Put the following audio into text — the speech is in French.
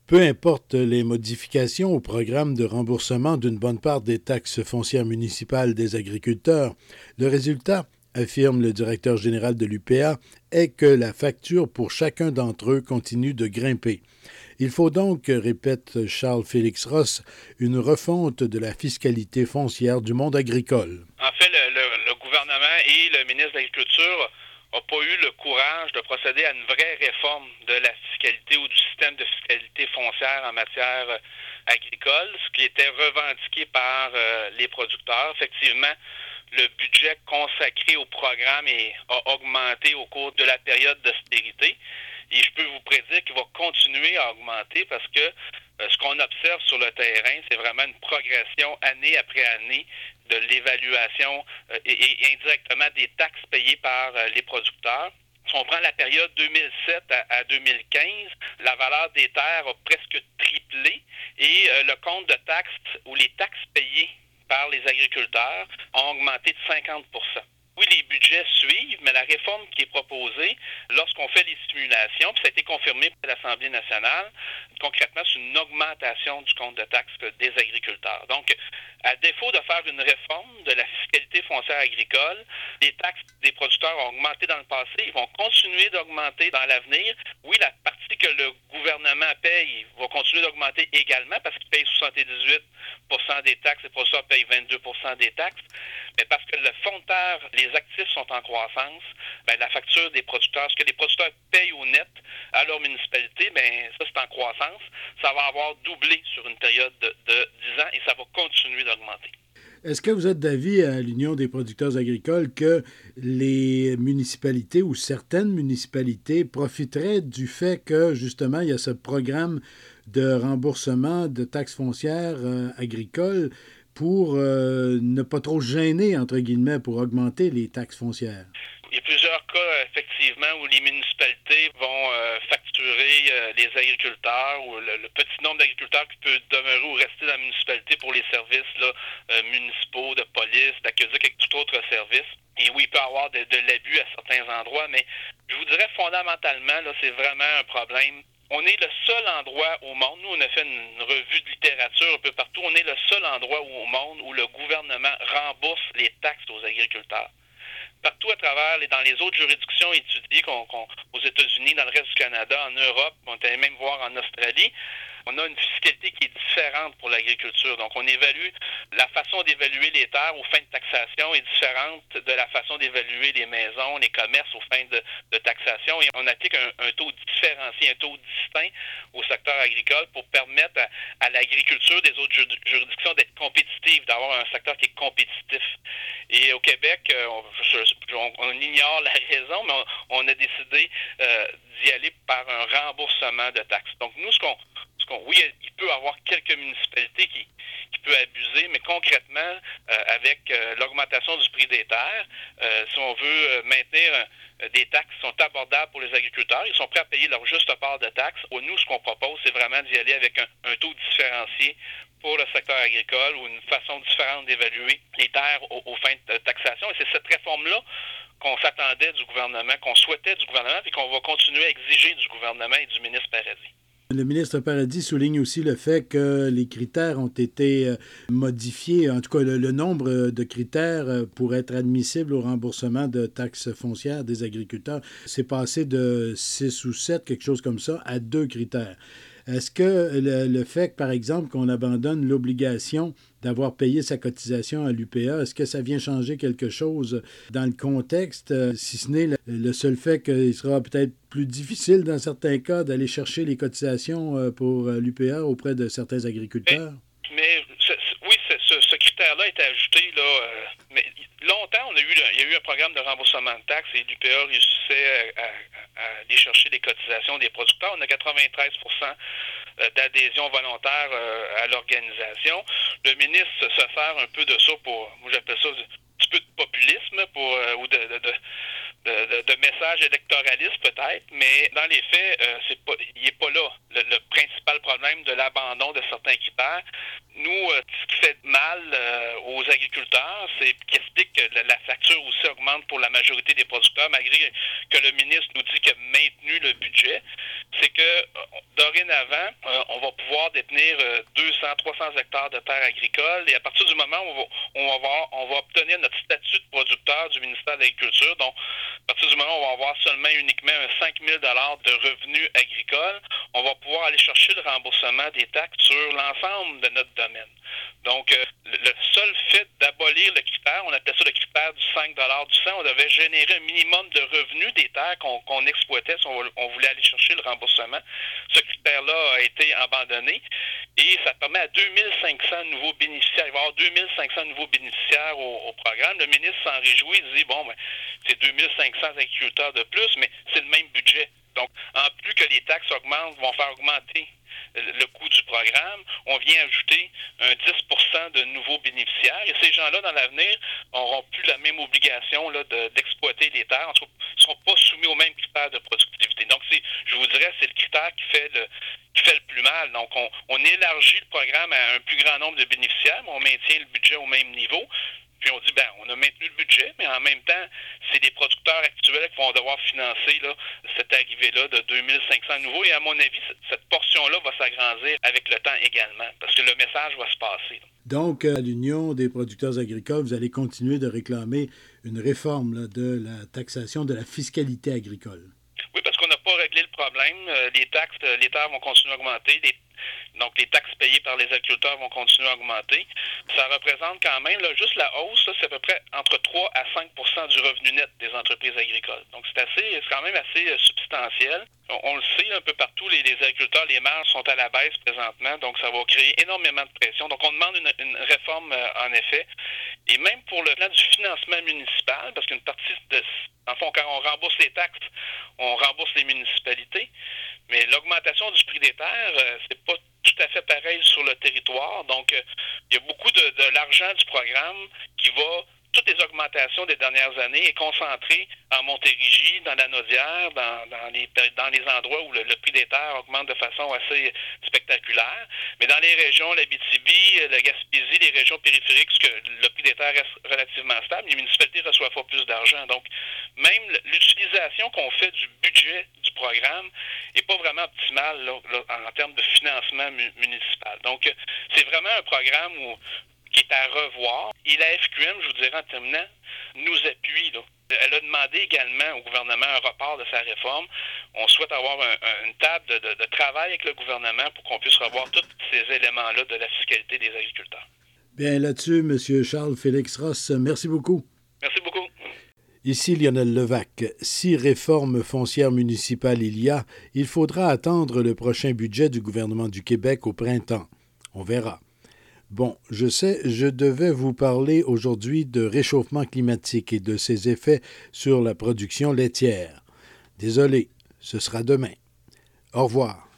Peu importe les modifications au programme de remboursement d'une bonne part des taxes foncières municipales des agriculteurs, le résultat, affirme le directeur général de l'UPA, est que la facture pour chacun d'entre eux continue de grimper. Il faut donc, répète Charles-Félix Ross, une refonte de la fiscalité foncière du monde agricole. En fait, le gouvernement et le ministre de l'Agriculture n'ont pas eu le courage de procéder à une vraie réforme de la fiscalité ou du système de fiscalité foncière en matière agricole, ce qui était revendiqué par les producteurs. Effectivement, le budget consacré au programme a augmenté au cours de la période d'austérité. Et je peux vous prédire qu'il va continuer à augmenter parce que ce qu'on observe sur le terrain, c'est vraiment une progression année après année de l'évaluation et indirectement des taxes payées par les producteurs. Si on prend la période 2007 à 2015, la valeur des terres a presque triplé et le compte de taxes ou les taxes payées par les agriculteurs ont augmenté de 50%. Oui, les budgets suivent, mais la réforme qui est proposée, lorsqu'on fait les simulations, puis ça a été confirmé par l'Assemblée nationale, concrètement, c'est une augmentation du compte de taxes des agriculteurs. Donc, à défaut de faire une réforme de la fiscalité foncière agricole, les taxes des producteurs ont augmenté dans le passé, ils vont continuer d'augmenter dans l'avenir. Oui, la partie que le gouvernement paye va continuer d'augmenter également parce qu'il paye 78% des taxes, les producteurs payent 22% des taxes, mais parce que le fonds de terre, les actifs sont en croissance, la facture des producteurs, ce que les producteurs payent au net à leur municipalité, ça c'est en croissance. Ça va avoir doublé sur une période de 10 ans et ça va continuer d'augmenter. Est-ce que vous êtes d'avis à l'Union des producteurs agricoles que les municipalités ou certaines municipalités profiteraient du fait que, justement, il y a ce programme de remboursement de taxes foncières agricoles pour ne pas trop gêner, entre guillemets, pour augmenter les taxes foncières? Il y a plusieurs cas, effectivement, où les municipalités vont facturer les agriculteurs ou le petit nombre d'agriculteurs qui peut demeurer ou rester dans la municipalité pour les services municipaux, de police, d'aqueduc et tout autre service. Et oui, il peut y avoir de l'abus à certains endroits, mais je vous dirais fondamentalement, c'est vraiment un problème. On est le seul endroit au monde, nous on a fait une revue de littérature un peu partout, on est le seul endroit au monde où le gouvernement rembourse les taxes aux agriculteurs. Partout à travers, dans les autres juridictions étudiées aux États-Unis, dans le reste du Canada, en Europe, on est allé même voir en Australie, on a une fiscalité qui est différente pour l'agriculture. Donc, on évalue, la façon d'évaluer les terres aux fins de taxation est différente de la façon d'évaluer les maisons, les commerces aux fins de taxation. Et on applique un taux différencié, un taux distinct au secteur agricole pour permettre à l'agriculture des autres juridictions d'être compétitive, d'avoir un secteur qui est compétitif. Et au Québec, on ignore la raison, mais on a décidé d'y aller par un remboursement de taxes. Donc, nous, oui, il peut y avoir quelques municipalités qui peut abuser, mais concrètement, avec l'augmentation du prix des terres, si on veut maintenir des taxes qui sont abordables pour les agriculteurs, ils sont prêts à payer leur juste part de taxes. Nous, ce qu'on propose, c'est vraiment d'y aller avec un taux différencié pour le secteur agricole ou une façon différente d'évaluer les terres aux fins de taxation. Et c'est cette réforme-là qu'on s'attendait du gouvernement, qu'on souhaitait du gouvernement, et qu'on va continuer à exiger du gouvernement et du ministre Paradis. Le ministre Paradis souligne aussi le fait que les critères ont été modifiés, en tout cas le nombre de critères pour être admissible au remboursement de taxes foncières des agriculteurs, c'est passé de 6 ou 7, quelque chose comme ça, à 2 critères. Est-ce que le fait, par exemple, qu'on abandonne l'obligation d'avoir payé sa cotisation à l'UPA, est-ce que ça vient changer quelque chose dans le contexte, si ce n'est le seul fait qu'il sera peut-être plus difficile dans certains cas d'aller chercher les cotisations pour l'UPA auprès de certains agriculteurs? Mais oui, ce critère-là est ajouté mais longtemps, il y a eu un programme de remboursement de taxes et l'UPA réussissait à aller chercher les cotisations des producteurs. On a 93% d'adhésion volontaire à l'organisation. Le ministre se sert un peu de ça moi j'appelle ça un petit peu de populisme ou de message électoraliste peut-être, mais dans les faits, il n'est pas là le principal problème de l'abandon de certains critères. Nous, ce qui fait mal aux agriculteurs, c'est qui explique que la facture aussi augmente pour la majorité des producteurs, malgré que le ministre nous dit qu'il a maintenu le budget, c'est que dorénavant, on va pouvoir détenir 200, 300 hectares de terres agricoles et à partir du moment où on va obtenir notre statut de producteur du ministère de l'Agriculture, donc à partir du moment où on va avoir seulement uniquement un 5 000 $ de revenus agricoles, on va pouvoir aller chercher le remboursement des taxes sur l'ensemble de notre domaine. Donc, le seul fait d'abolir le critère, on appelait ça le critère du 5 $ du 100, on devait générer un minimum de revenus des terres qu'on exploitait si on voulait aller chercher le remboursement. Ce critère-là a été abandonné et ça permet à 2500 nouveaux bénéficiaires, il va y avoir 2500 nouveaux bénéficiaires au programme. Le ministre s'en réjouit, il dit, bon, ben, c'est 2500 agriculteurs de plus, mais c'est le même budget. Donc, en plus que les taxes augmentent, vont faire augmenter le coût du programme, on vient ajouter un 10 % de nouveaux bénéficiaires. Et ces gens-là, dans l'avenir, n'auront plus la même obligation là, d'exploiter les terres. En tout cas, ils ne seront pas soumis aux mêmes critères de productivité. Donc, je vous dirais, c'est le critère qui fait le plus mal. Donc, on élargit le programme à un plus grand nombre de bénéficiaires, mais on maintient le budget au même niveau. Puis on dit, ben, on a maintenu le budget, mais en même temps, c'est les producteurs actuels qui vont devoir financer là, cette arrivée-là de 2500 nouveaux. Et à mon avis, cette portion-là va s'agrandir avec le temps également, parce que le message va se passer. Donc, à l'Union des producteurs agricoles, vous allez continuer de réclamer une réforme là, de la taxation de la fiscalité agricole. Oui, parce qu'on n'a pas réglé le problème. Les taxes, les terres vont continuer à augmenter. Donc, les taxes payées par les agriculteurs vont continuer à augmenter. Ça représente quand même, là, juste la hausse, là, c'est à peu près entre 3 à 5 % du revenu net des entreprises agricoles. Donc, c'est quand même assez substantiel. On le sait, un peu partout, les agriculteurs, les marges sont à la baisse présentement, donc ça va créer énormément de pression. Donc, on demande une réforme, en effet. Et même pour le plan du financement municipal, parce qu'une partie en fond, quand on rembourse les taxes, on rembourse les municipalités. Mais l'augmentation du prix des terres, c'est pas tout à fait pareil sur le territoire. Donc, il y a beaucoup de l'argent du programme qui va, toutes les augmentations des dernières années, est concentrée en Montérégie, dans la Naudière, dans les endroits où le prix des terres augmente de façon assez spectaculaire. Mais dans les régions, l'Abitibi, la Gaspésie, les régions périphériques, que le prix des terres reste relativement stable, les municipalités ne reçoivent pas plus d'argent. Donc, même l'utilisation qu'on fait du budget du programme n'est pas vraiment optimale là, en termes de financement municipal. Donc, c'est vraiment un programme qui est à revoir. Et la FQM, je vous dirais en terminant, nous appuie. Là. Elle a demandé également au gouvernement un report de sa réforme. On souhaite avoir une table de travail avec le gouvernement pour qu'on puisse revoir tous ces éléments-là de la fiscalité des agriculteurs. Bien, là-dessus, M. Charles-Félix Ross, merci beaucoup. Merci beaucoup. Ici Lionel Levac. Si réforme foncière municipale il faudra attendre le prochain budget du gouvernement du Québec au printemps. On verra. Bon, je sais, je devais vous parler aujourd'hui de réchauffement climatique et de ses effets sur la production laitière. Désolé, ce sera demain. Au revoir.